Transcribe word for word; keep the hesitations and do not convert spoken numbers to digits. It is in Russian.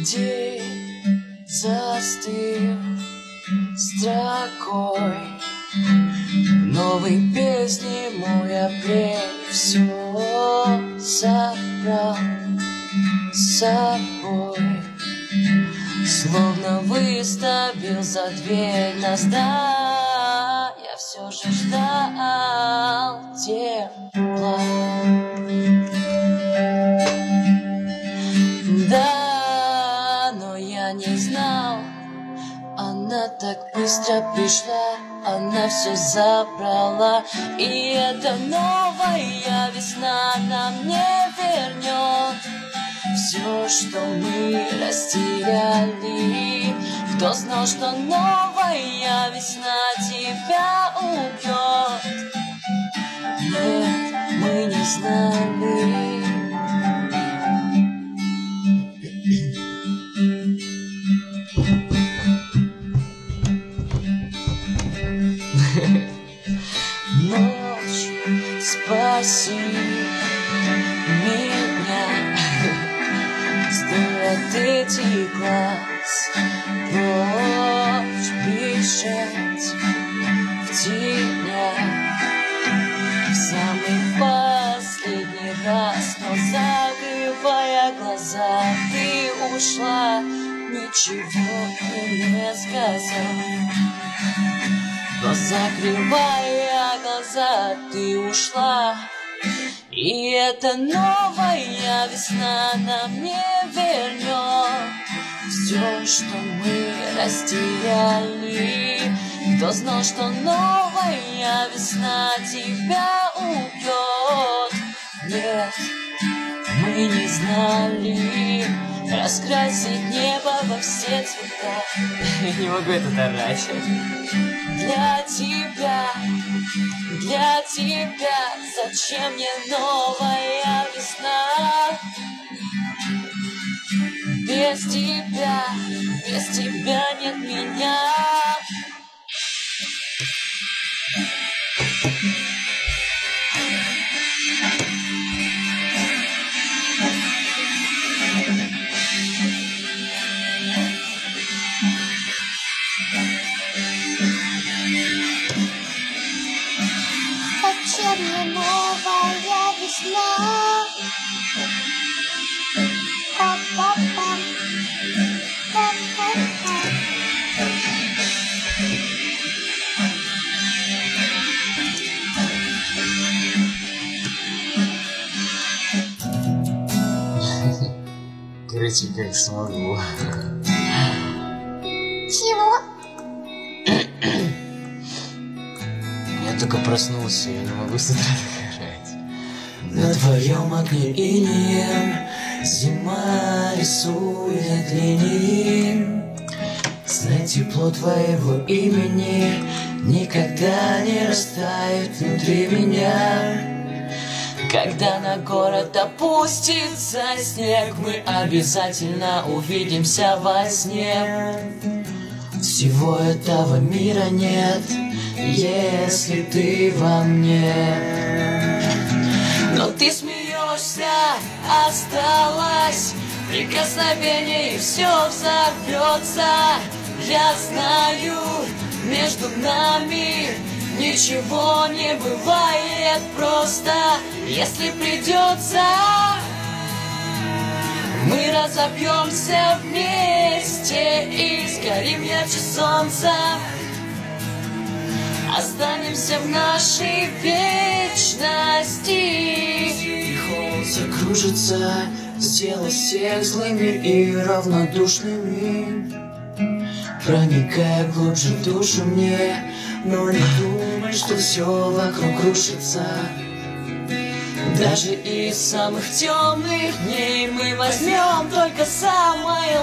День застыл строкой новой песни, мой апрель все забрал с собой, словно выставил за дверь нас, да, я все же ждал тепла. Да, но я не знал, она так быстро пришла, она все забрала, и эта новая весна нам не вернет все, что мы растеряли. Кто знал, что новая весна тебя убьет? Нет, мы не знали. Ночь, спаси меня, стой от этих глаз, прочь бежать в тенях. В самый последний раз, но закрывая глаза, ты ушла, ничего не сказав. Но закрывая глаза, ты ушла, и эта новая весна нам не вернет все, что мы растеряли. Кто знал, что новая весна тебя убьет? Нет, мы не знали. Раскрасить небо во все цвета. Я не могу это орать. Для тебя, для тебя, зачем мне новая весна? Без тебя, без тебя нет меня. Зачем мне новая весна? Па-па-пам, па-па-пам. Короче, как смогу. Чего? Я только проснулся, я не могу с утра догорать. На твоем окне инеем зима рисует линии. Знай, тепло твоего имени никогда не растает внутри меня. Когда на город опустится снег, мы обязательно увидимся во сне. Всего этого мира нет, если ты во мне. Но ты смеешься, осталось прикосновение, и все взорвется. Я знаю, между нами ничего не бывает просто. Если придется, мы разобьемся вместе и сгорим ярче солнца. Останемся в нашей вечности. И холод закружится, сделай всех злыми и равнодушными, проникая глубже в душу мне. Но не думай, что все вокруг рушится. Даже из самых темных дней мы возьмем только самое